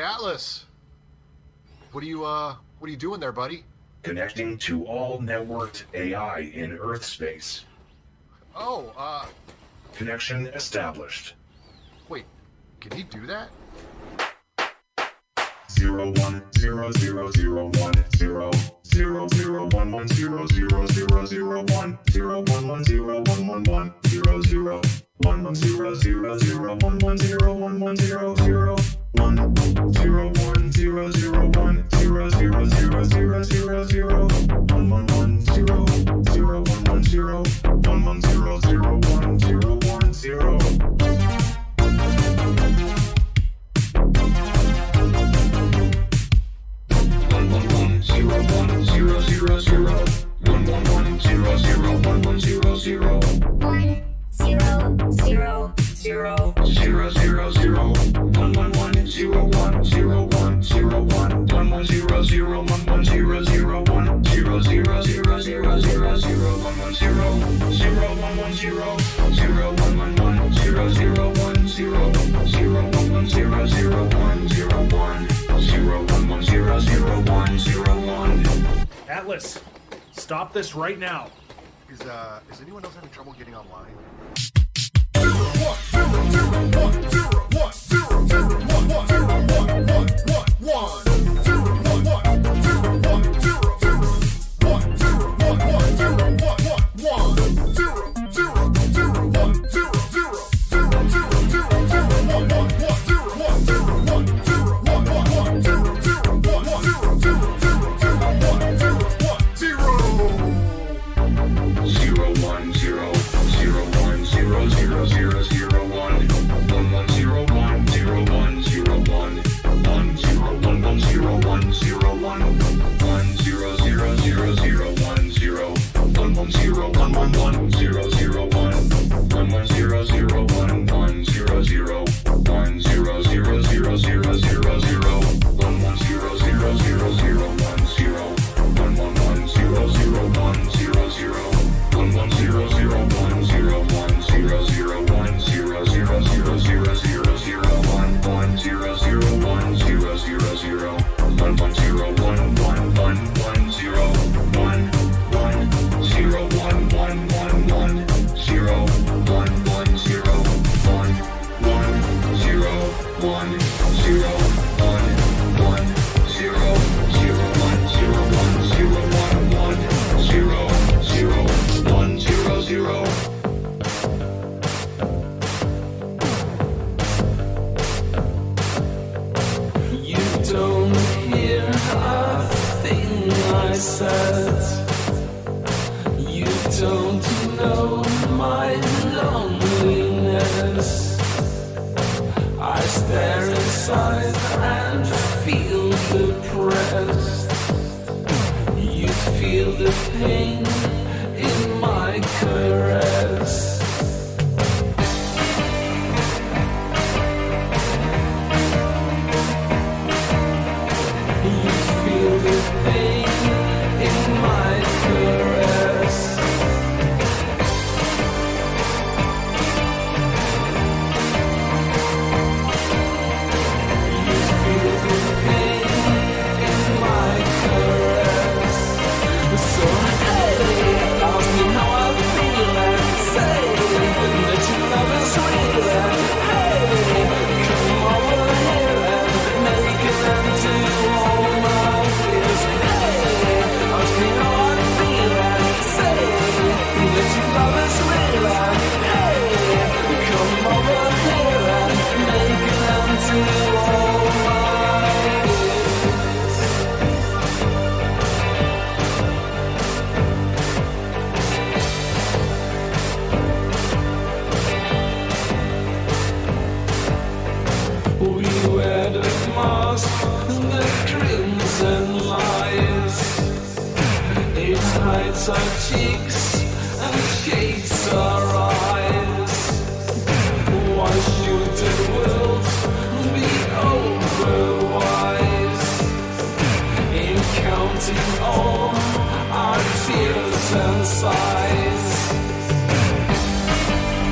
Atlas. What are you doing there, buddy? Connecting to all networked AI in Earth space. Oh, Connection established. wait. Can he do that? 1100101. Atlas, stop this right now. Is anyone else having trouble getting online?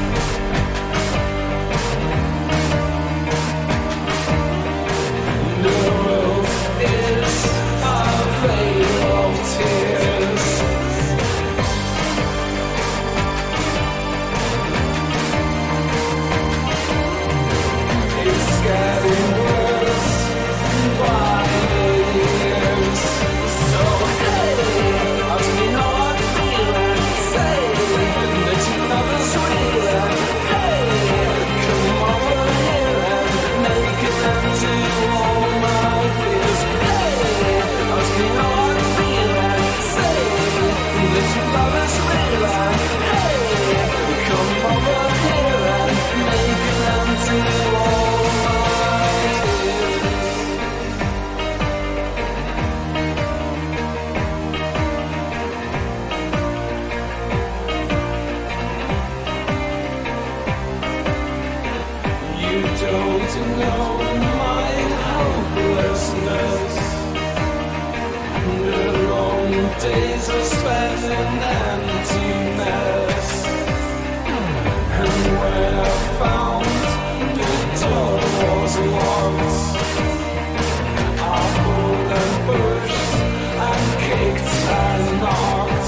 No days are spent in emptiness. And when I found the door was locked, I pulled and pushed and kicked and knocked.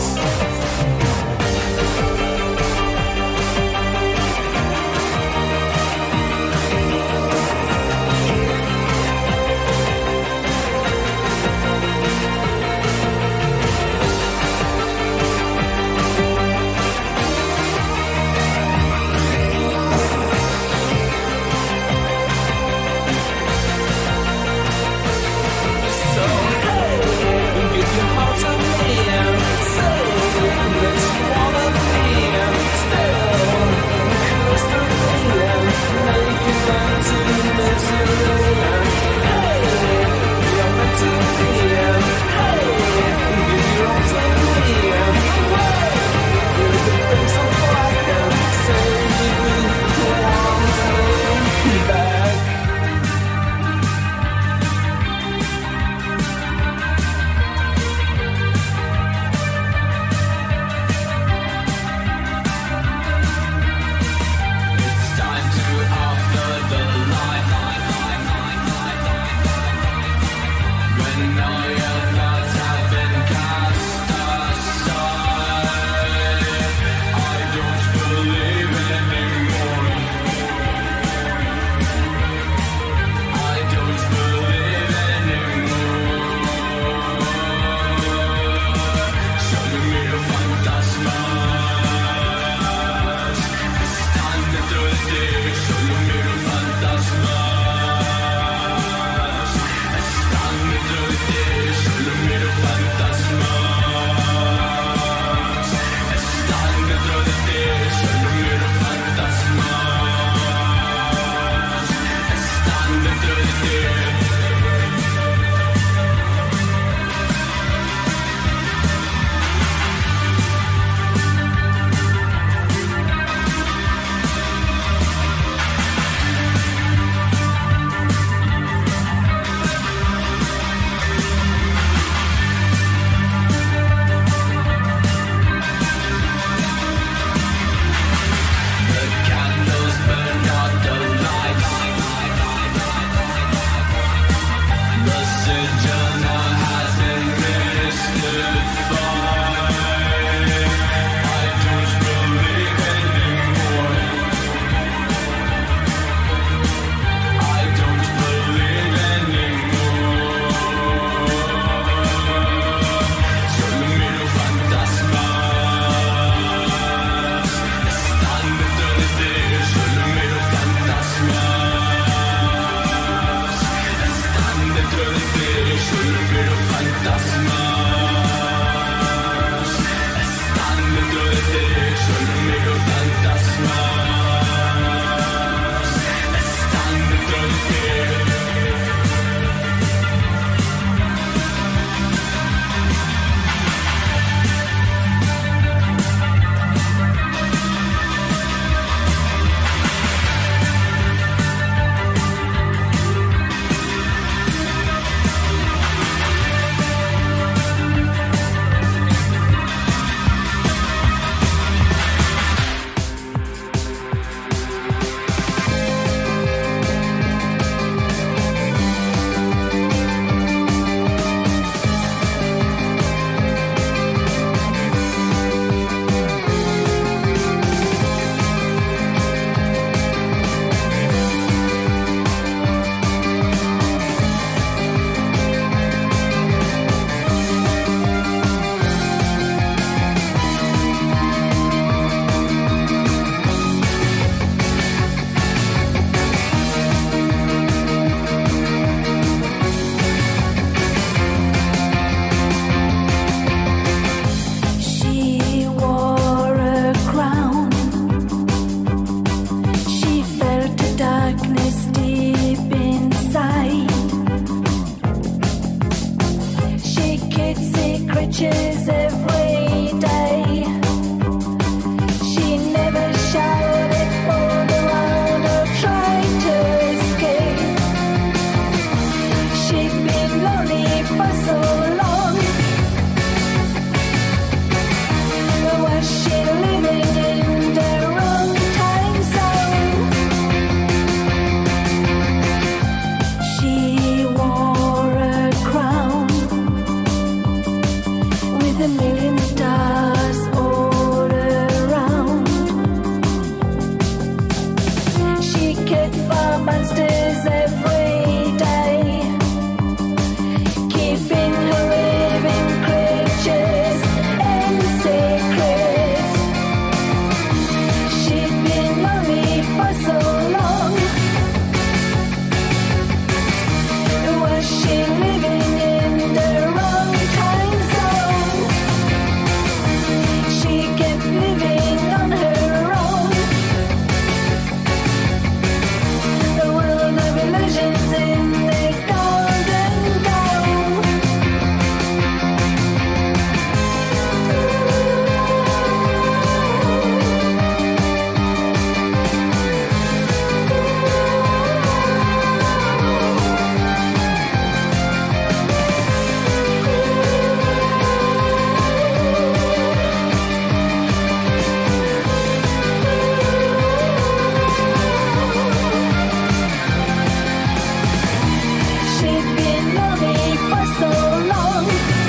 she'd been lonely for so long.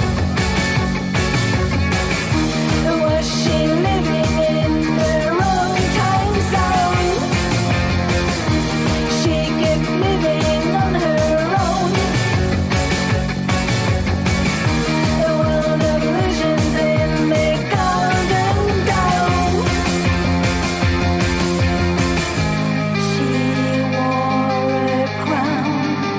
Was she living in the wrong time zone? She kept living on her own. A world of illusions in the golden dome. She wore a crown.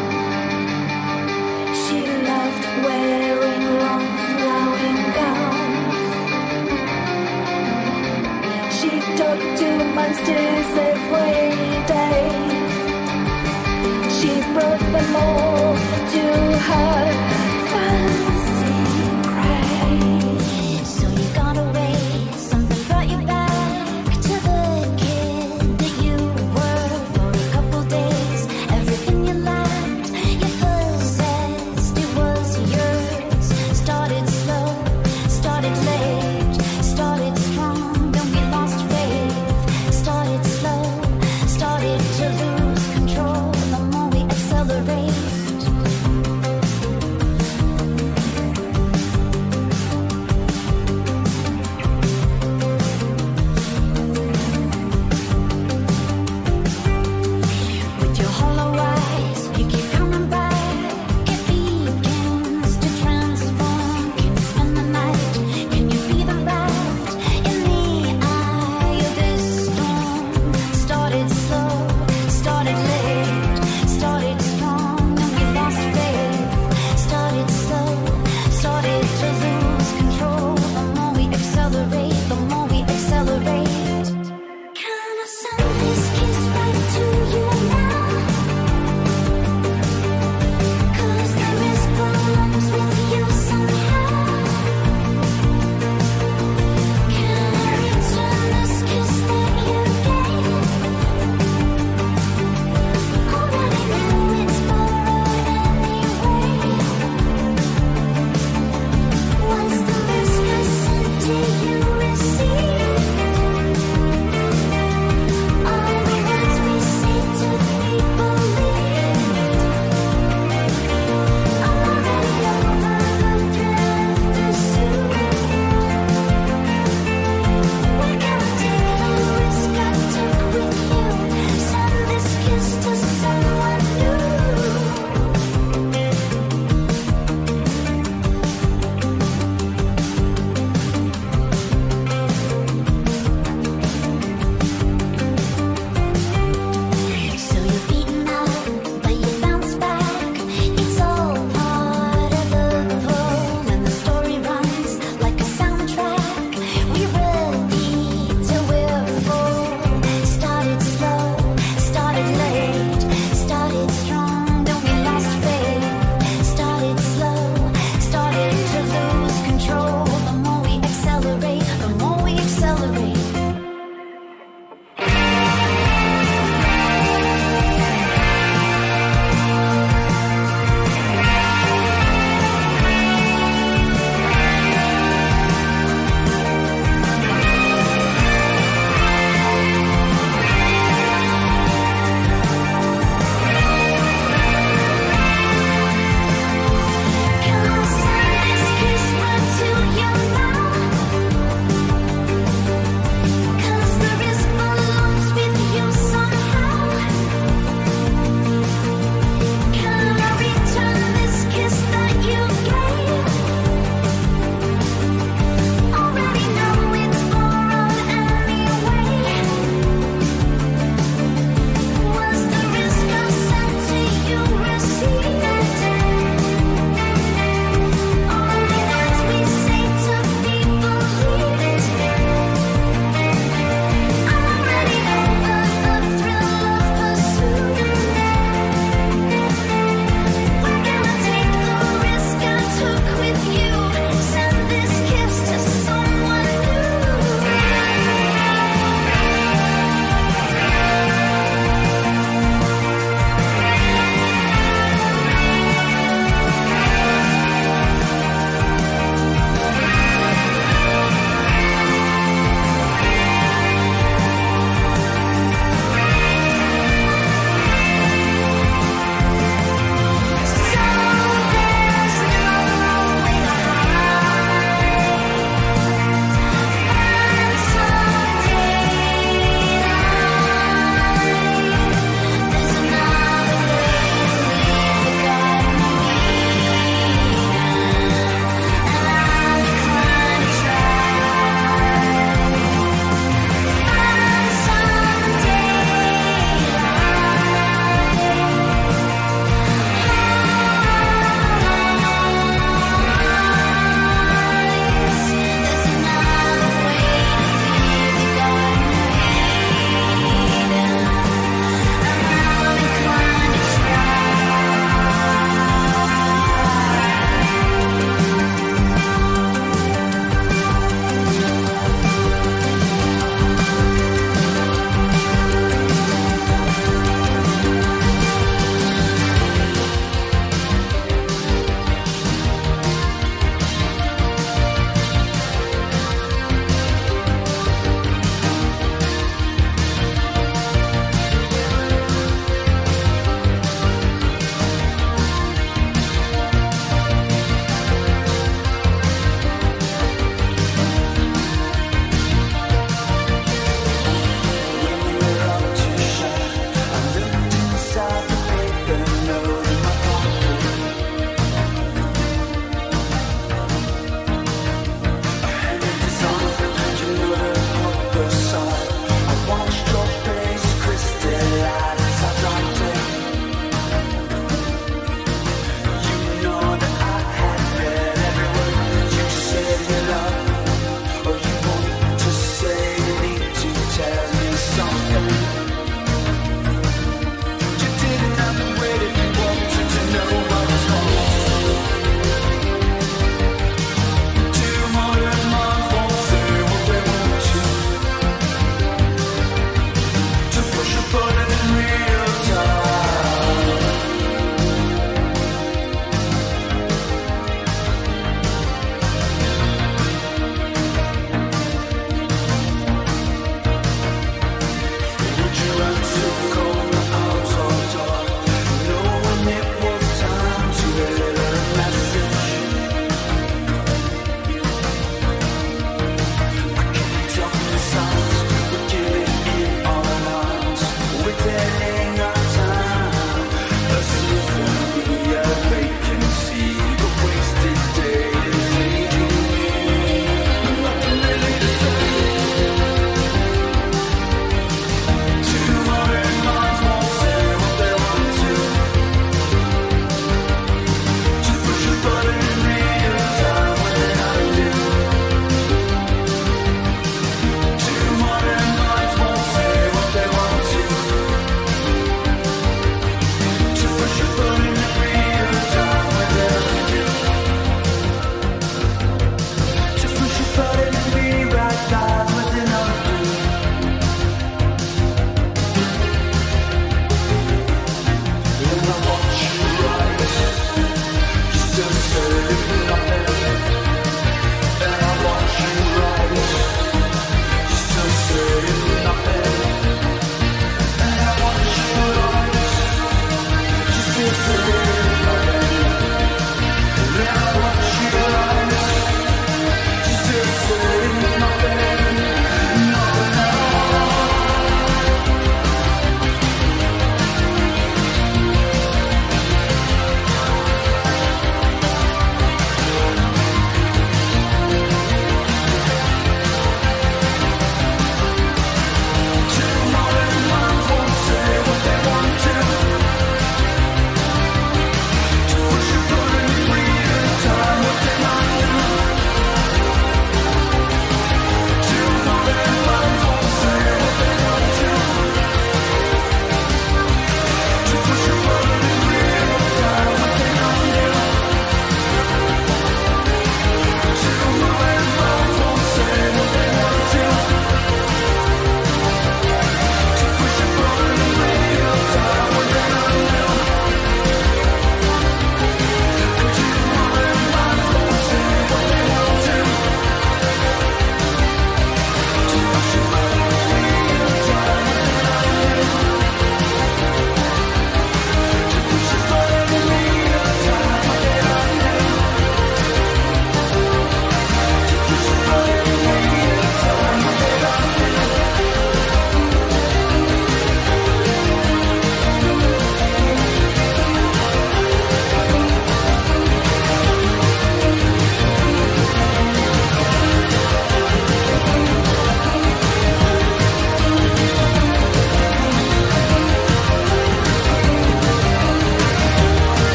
She loved wearing long flowing gowns. She talked to monsters every day. She brought them all to her fancy grave. So you got away, something brought you back to the kid that you were for a couple days. Everything you lacked, you possessed, it was yours. Started slow, started late, started strong, then we lost faith. Started slow, started to lose control. The more we accelerate,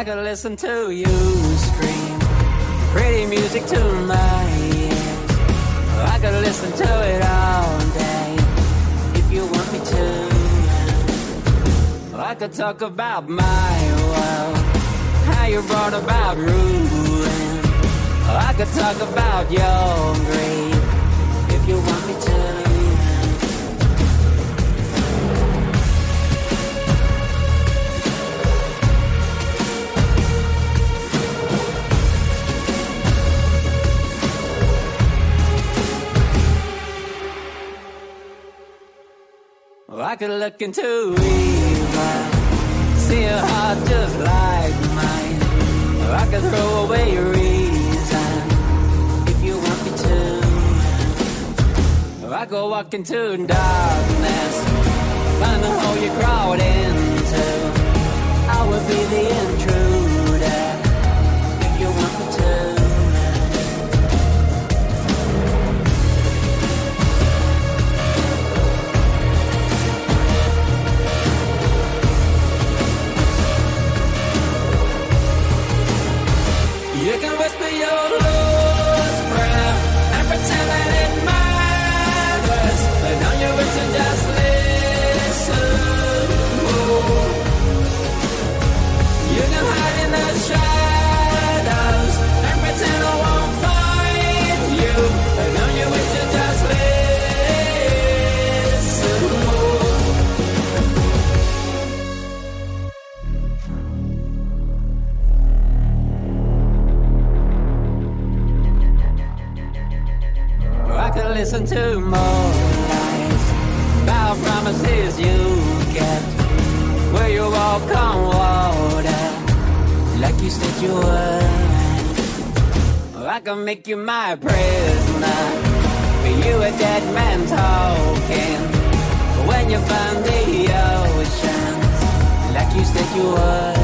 could listen to you scream pretty music to my ears. I could listen to it all day if you want me to. I could talk about my world, how you brought about ruin. I could talk about your greed if you want me to. I could look into evil, see a heart just like mine. I could throw away reason if you want me to. I could walk into darkness, find the hole you crawled into. I would be the intruder if you want me to. You can whisper your Lord's Prayer and pretend that it matters, but on your wish to just listen. You can hide in the shadows and pretend I won't find you, but on your wish to just listen to more lies, about promises you kept, where you walk on water, like you said you would. I can make you my prisoner, but you a dead man talking, when you find the oceans, like you said you would.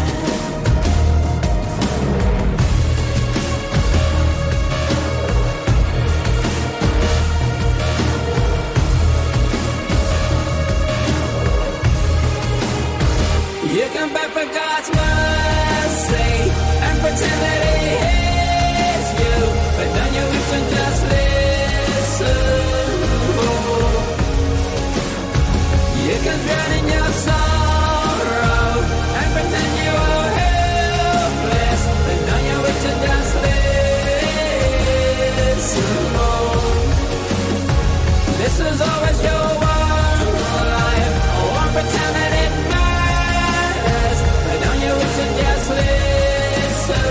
You can beg for God's mercy and pretend that He hears you, but don't you wish to just listen? You can drown in your sorrow and pretend you are helpless, but don't you wish to just listen? This is always your one life. I won't pretend that it matters. Don't you wish to just listen?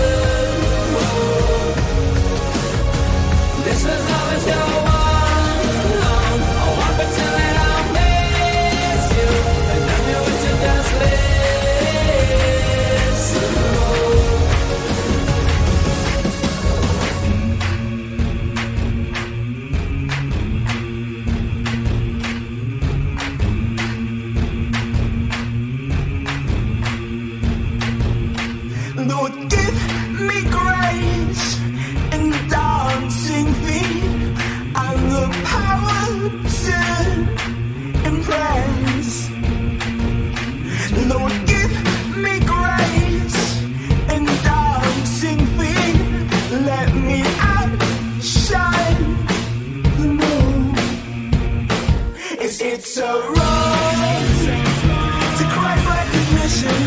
This was always your one. I won't pretend that I'll miss you, but don't you wish to just listen? Lord, give me grace and dancing feet and the power to impress. Lord, give me grace and dancing feet. Let me outshine the moon. It's a road to crave recognition.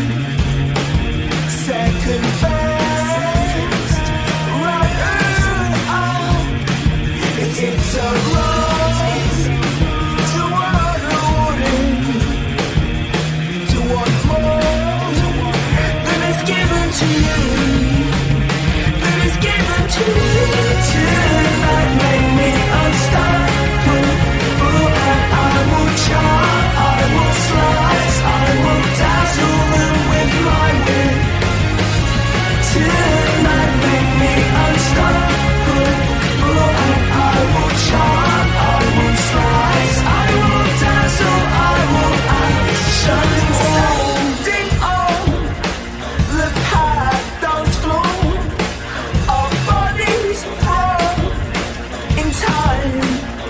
Second best, right on. It's a road to unrewarding, to want more than is given to you, than is given to you. Tonight make me unstoppable, and I will charm, I will slice, I will dazzle them with my wit. Tonight make me unstoppable, and I will charm, I will slice, I will dazzle, I will outshine. Standing on the path dance floor, our bodies fall in time.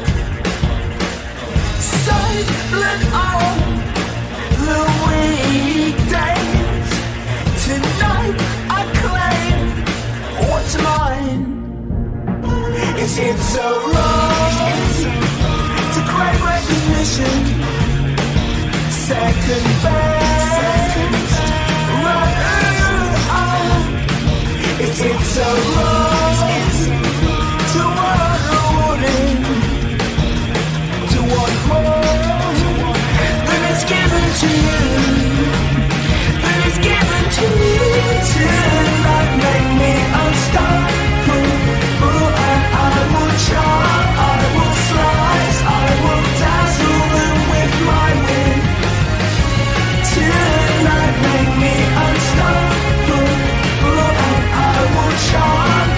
Silent on the weekdays, tonight Is it so wrong to crave recognition? Second best, right? Is it so wrong to want rewarding, to want more than is given to you, than is given to you? Tonight make me unstoppable, and I will charm, I will slice, I will dazzle them with my wit. Tonight make me unstoppable, and I will charm,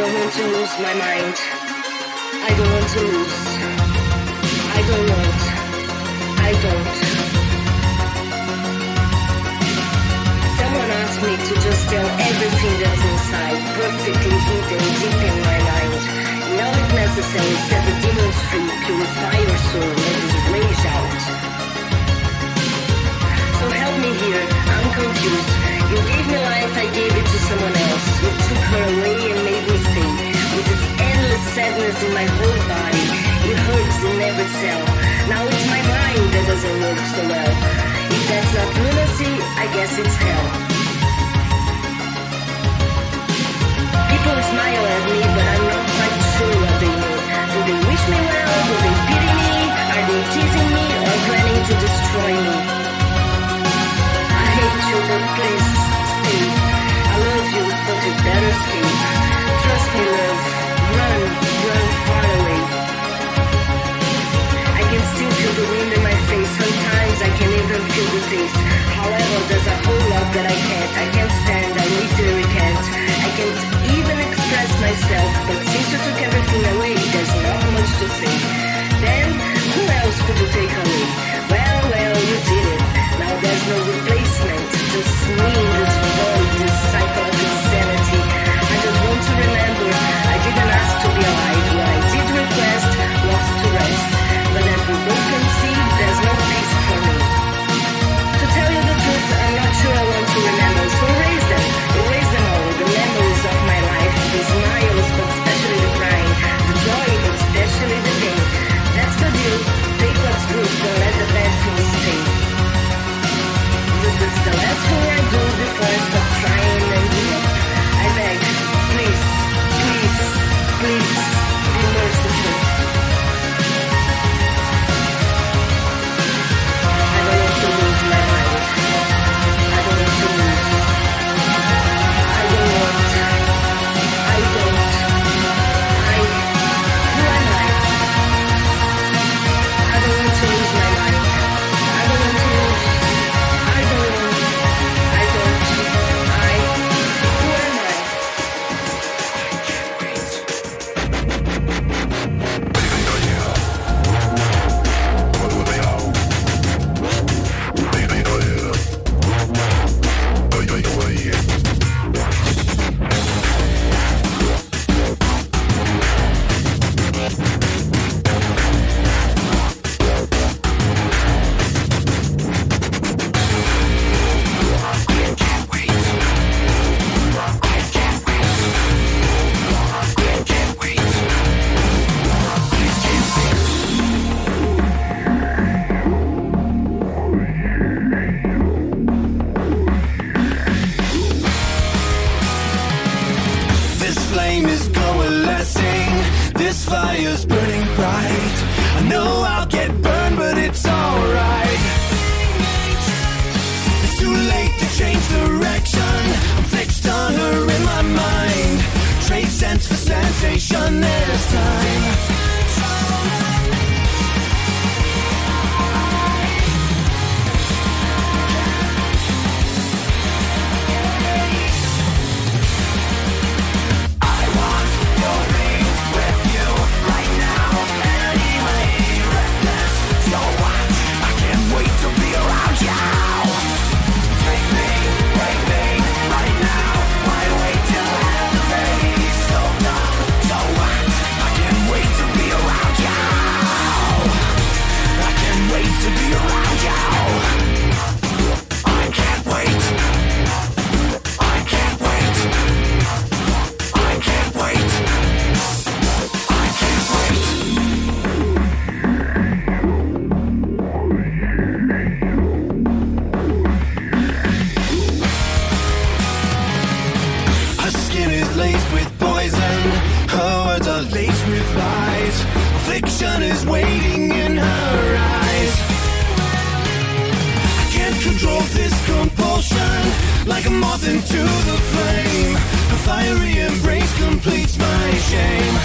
don't want to lose my mind. I don't want to lose. I don't want. I don't. Someone asked me to just tell everything that's inside, perfectly hidden deep in my mind. Now if necessary, set the demons free, purify your soul, let this rage out. So help me here, I'm confused. You gave me life, I gave it to someone else. You took her away and made me stay. With this endless sadness in my whole body. It hurts in every cell. Now it's my mind that doesn't work so well. If that's not lunacy, I guess it's hell. People smile at me, but I'm not quite sure what they mean. Do they wish me well? Do they pity me? Are they teasing me or planning to destroy me? I hate you, but please stay. I love you, but you better escape. Trust me, love. Run, run far away. I can still feel the wind in my face. Sometimes I can even feel the taste. However, there's a whole lot that I can't stand. I literally can't. I can't even express myself. But since you took everything away, there's not much to say. Then, who else could you take away? Well, you did it. Now there's no replacement. Just me in this void, this cycle of insanity. I just want to remember I didn't ask to be alive. What I did request was to rest. But as we both can see, there's no peace for me. To tell you the truth, I'm not sure I want to remember. So erase them all. The memories of my life, the smiles, but especially the crying, the joy, but especially the pain. That's the deal. Take what's good, don't let the bad things stay. This is the last thing I do before I stop trying and give up. I beg, please, please, please, be merciful. I don't want to lose my mind. I don't want to lose. I don't want. I don't. Who am I? I don't want to lose my mind. I don't want to lose. I don't want. I don't. Who am I? This flame is coalescing. This fire's burning bright. I know I'll get burned, but it's alright. It's too late to change direction. I'm fixed on her in my mind. Trade sense for sensation. There's time. Is waiting in her eyes. I can't control this compulsion, like a moth into the flame. A fiery embrace completes my shame.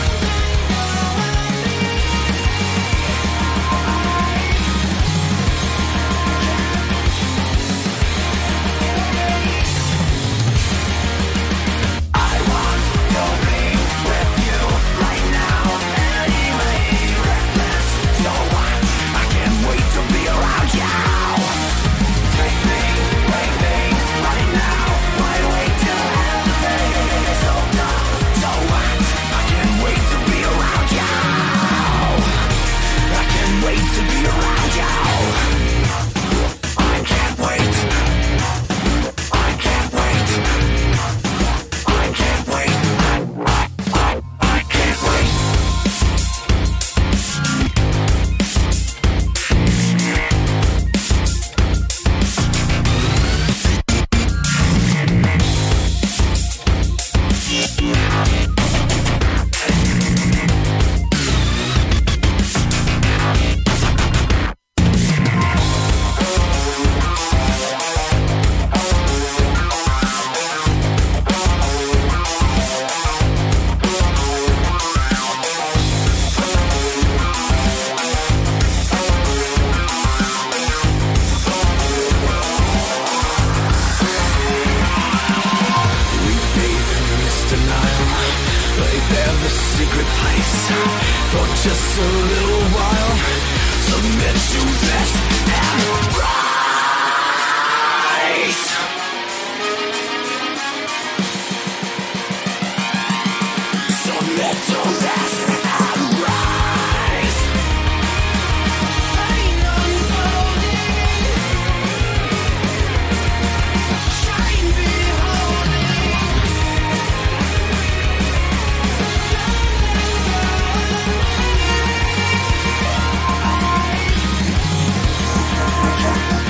I want your ring. place for just a little while. Submit to this and rise. Submit to this and rise. Pain unfolding, shine beholding. Don't let go.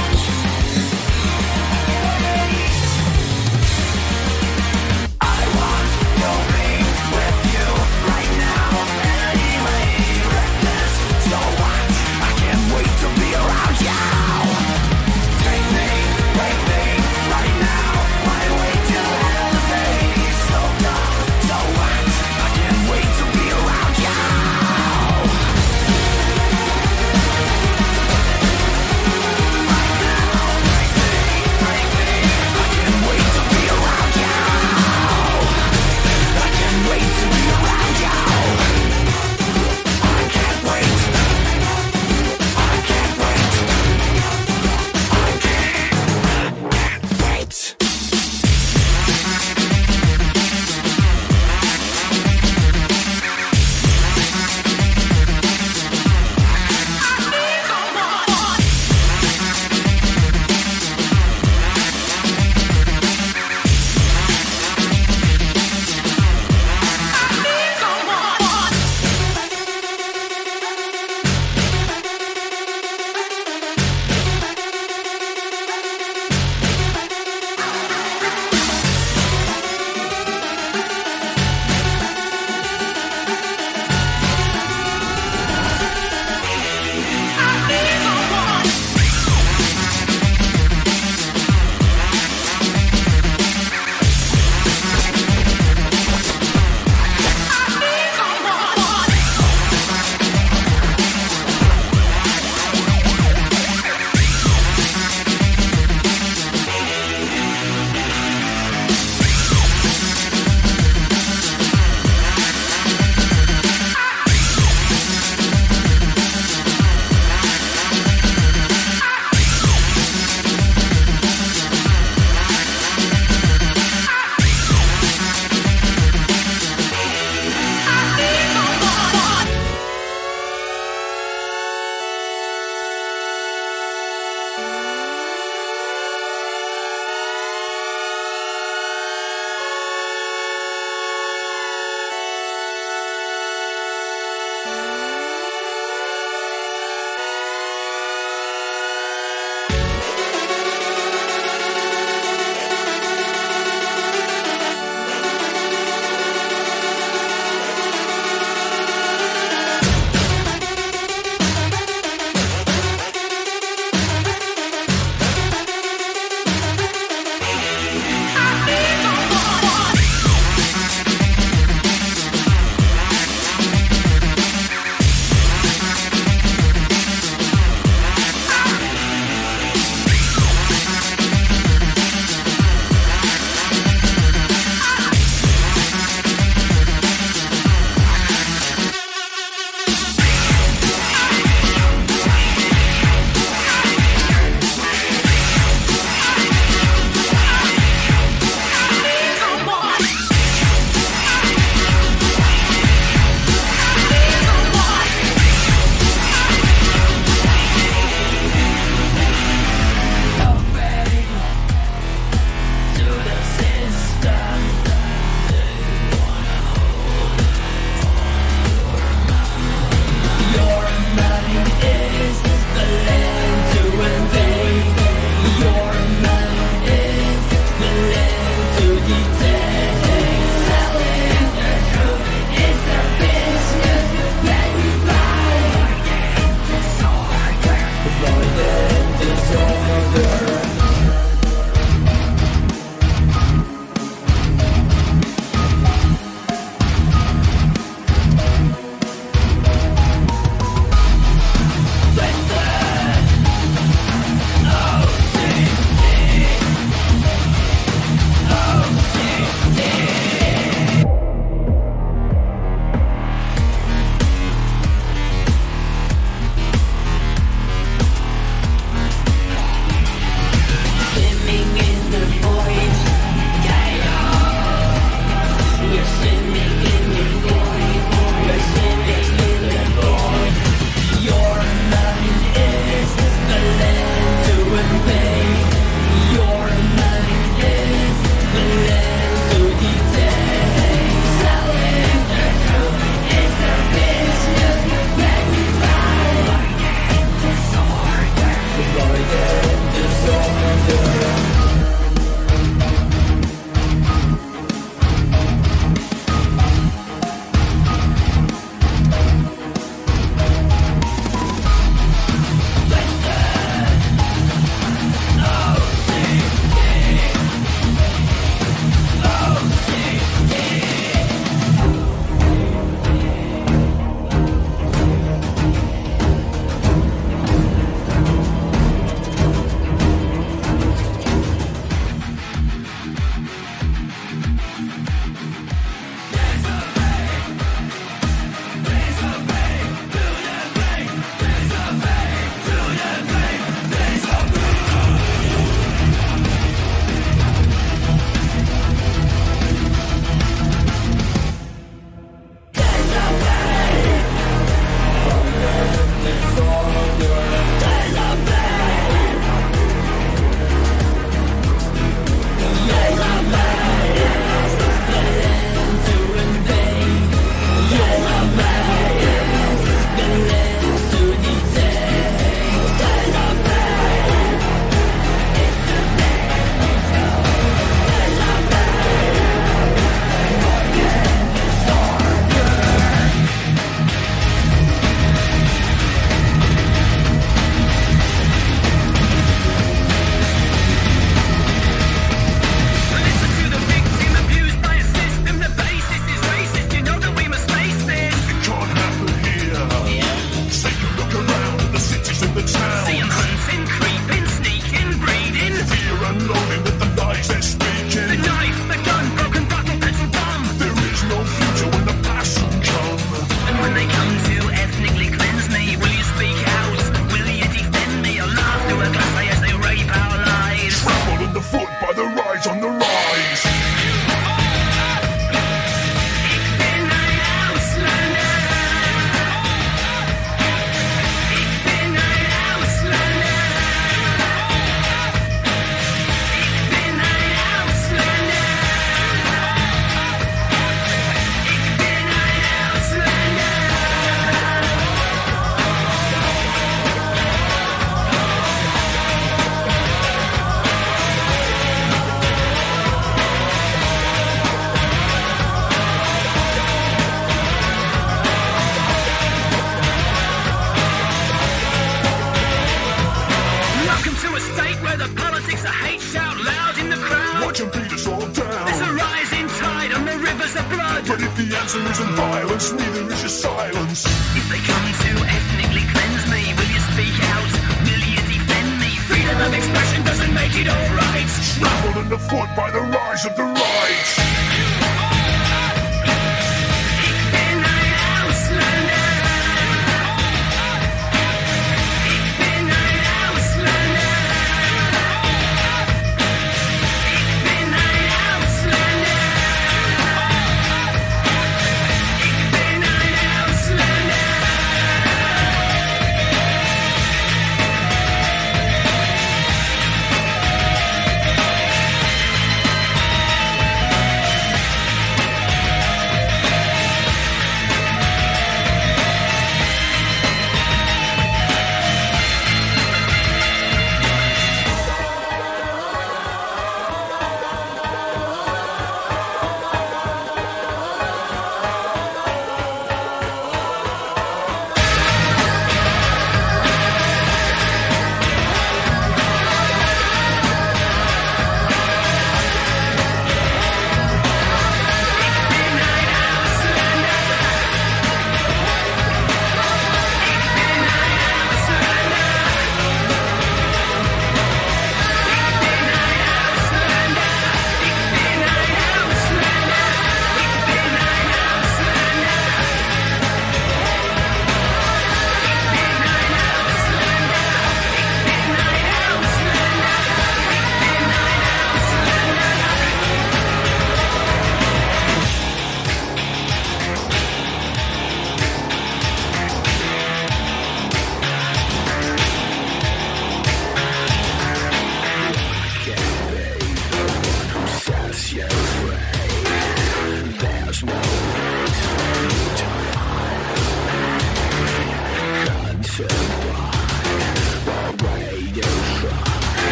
politics of hate shout loud in the crowd. Watch them beat us all down. There's a rising tide on the rivers of blood. But if the answer isn't violence, neither is your silence. If they come to ethnically cleanse me, will you speak out? Will you defend me? Freedom of expression doesn't make it alright. Trampled underfoot by the rise of the right.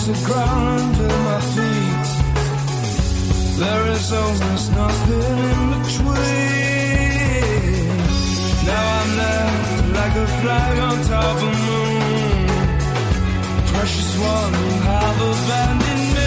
the ground under my feet. There is almost nothing in between. Now I'm left like a flag on top of the moon. Precious one, you have abandoned me.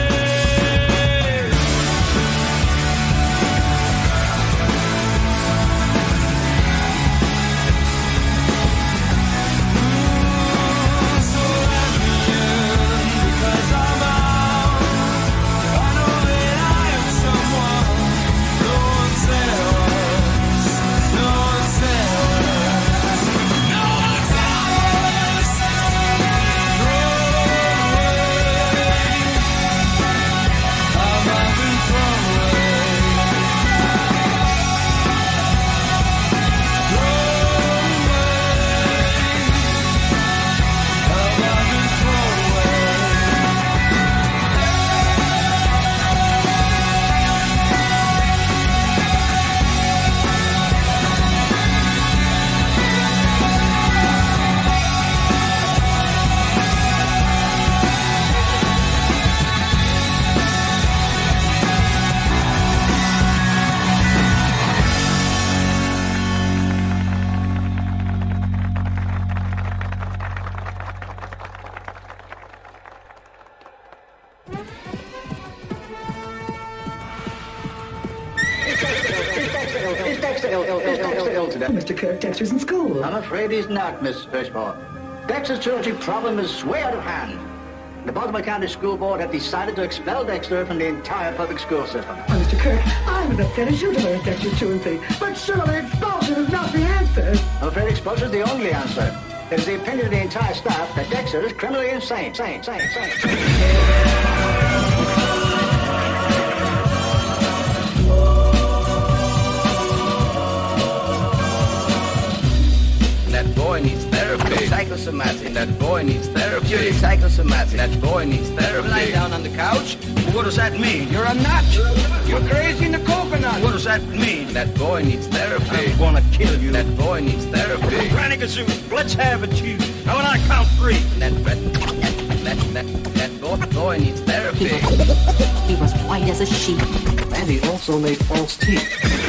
Mr. Kirk, Dexter's in school. I'm afraid he's not, Miss Fishmore. Dexter's truancy problem is way out of hand. The Baltimore County School Board have decided to expel Dexter from the entire public school system. Oh, Mr. Kirk, I'm as upset as you to learn Dexter's truancy, but surely expulsion is not the answer. I'm afraid expulsion is the only answer. It is the opinion of the entire staff that Dexter is criminally insane. That boy needs therapy. Psychosomatic. That boy needs therapy. Psychosomatic. That boy needs therapy. Lie down on the couch. What does that mean? You're a nut. You're crazy in the coconut. What does that mean? That boy needs therapy. I'm gonna kill you. That boy needs therapy. Granny Gazoo, let's have it, you. Now when I count three. That boy needs therapy. He was white as a sheet. And he also made false teeth.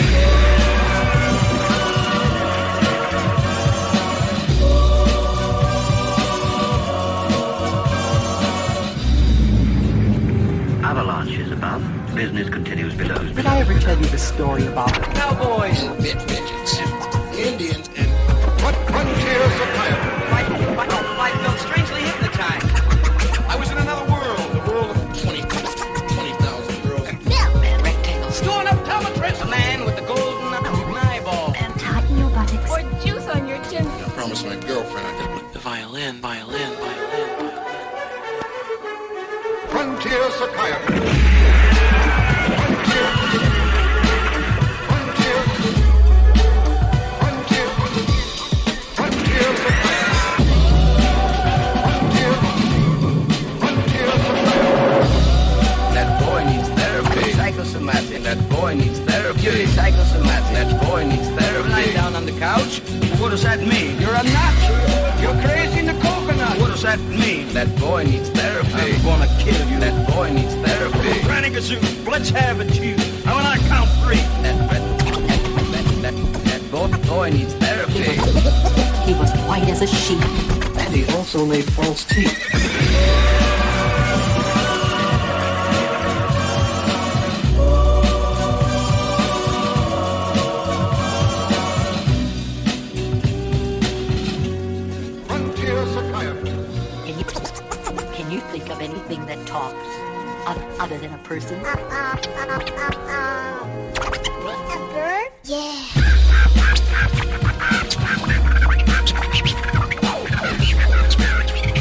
Avalanche is above. Business continues below. Did I ever tell you the story about Cowboys, Midgets, Indians, and frontiers of Coyote. I felt strangely hypnotized. I was in another world, the world of 20,000 girls. milkman rectangles? Doing up optometrist, a man with the golden eyeball. And tighten your buttocks. Or juice on your chin. I promised my girlfriend I could. The violin. Frontier Psychiatry. That boy needs therapy. Psychosomatic. That boy needs therapy. Psychosomatic. That boy needs therapy. Lie down on the couch. What does that mean? You're a nut. You're crazy in the coconut. What does that mean? That boy needs therapy. I'm gonna kill you. That boy needs therapy. Granny Gazoo, let's have it, you. Now when I count three. That boy needs therapy. He was white as a sheet. And he also made false teeth. Frontier Psychiatry. Can you think of anything that talks other than a person? A bird? Yeah.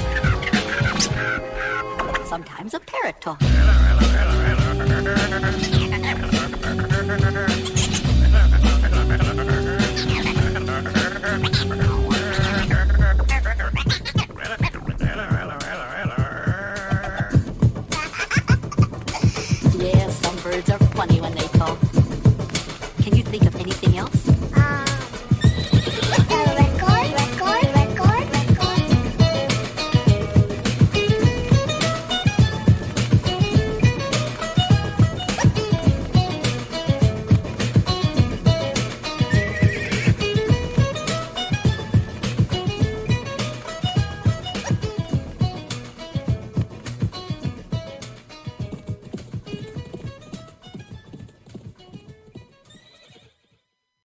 Sometimes a parrot talks.